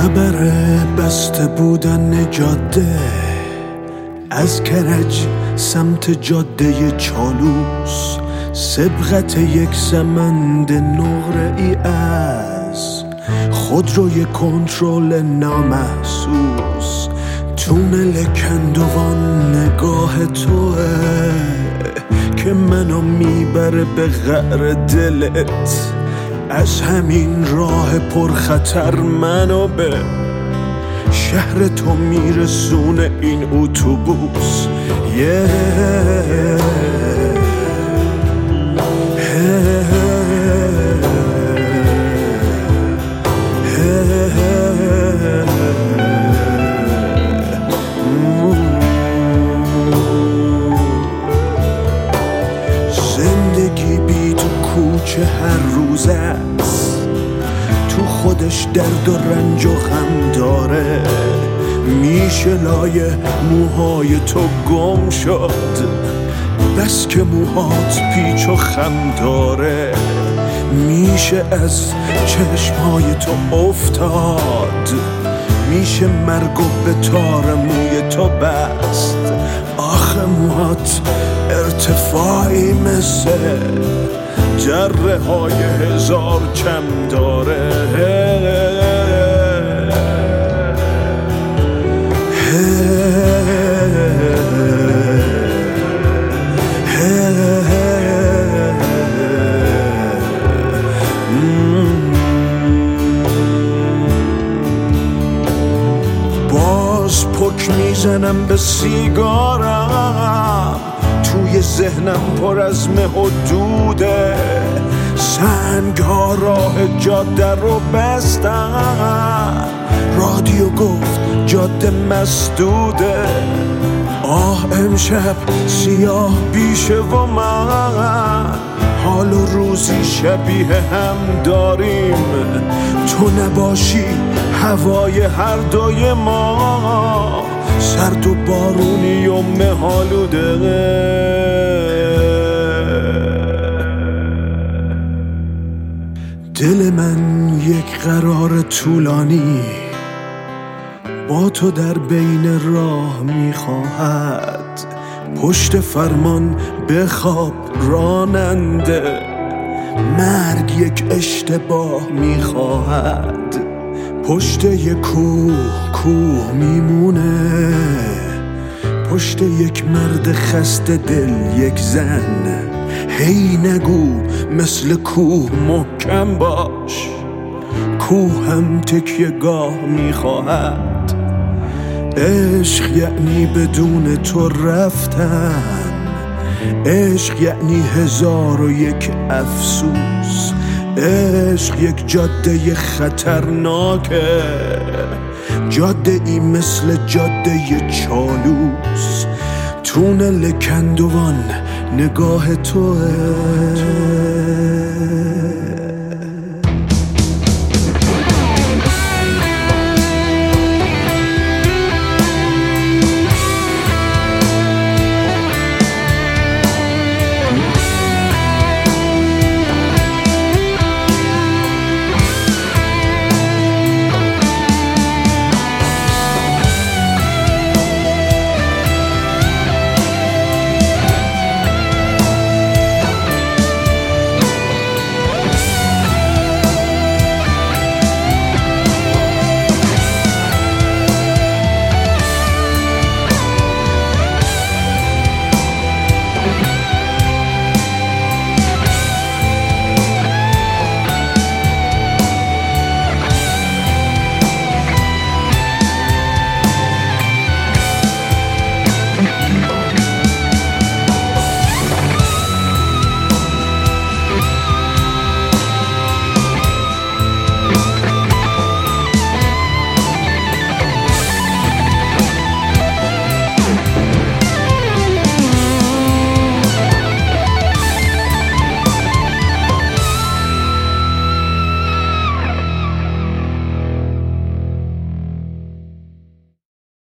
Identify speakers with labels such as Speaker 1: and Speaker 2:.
Speaker 1: خبر بسته بودن جاده از کرج سمت جاده چالوس، سبقت یک سمند نقره ای از خودروی کنترل نامحسوس. تونل کندوان نگاه توه که منو میبره به قعر دلت. از همین راه پرخطر منو به شهر تو میرسونه این اتوبوس. زندگی بی تو کوچه هر روز است، تو خودش درد و رنج و غم داره. میشه لای موهای تو گم شد، بس که موهات پیچ و خم داره. میشه از چشمهای تو افتاد، میشه مرگ و به تار موی تو بست. آخه موهات ارتفاعی مثل جره های هزار چم داره. باز پک میزنم به سیگارم، توی ذهنم پر از مه و دوده. سنگ ها راه جاده رو بستن، رادیو گفت جاده مسدوده. آه امشب سیاه بیشه و من حال و روزی شبیه هم داریم. تو نباشی هوای هر دوی ما سرد و بارونی و مه‌آلوده. دل من یک قرار طولانی با تو در بین راه میخواهد. پشت فرمان بخواب راننده، مرگ یک اشتباه میخواهد. پشت یک کوه میمونه، پشت یک مرد خسته دل یک زن. هی نگو مثل کوه محکم باش، کوه هم تکیه گاه میخواهد. عشق یعنی بدون تو رفتن، عشق یعنی 1001 افسوس. عشق یک جاده خطرناکه، جاده ای مثل جاده چالوس. تونل کندوان نگاه توه.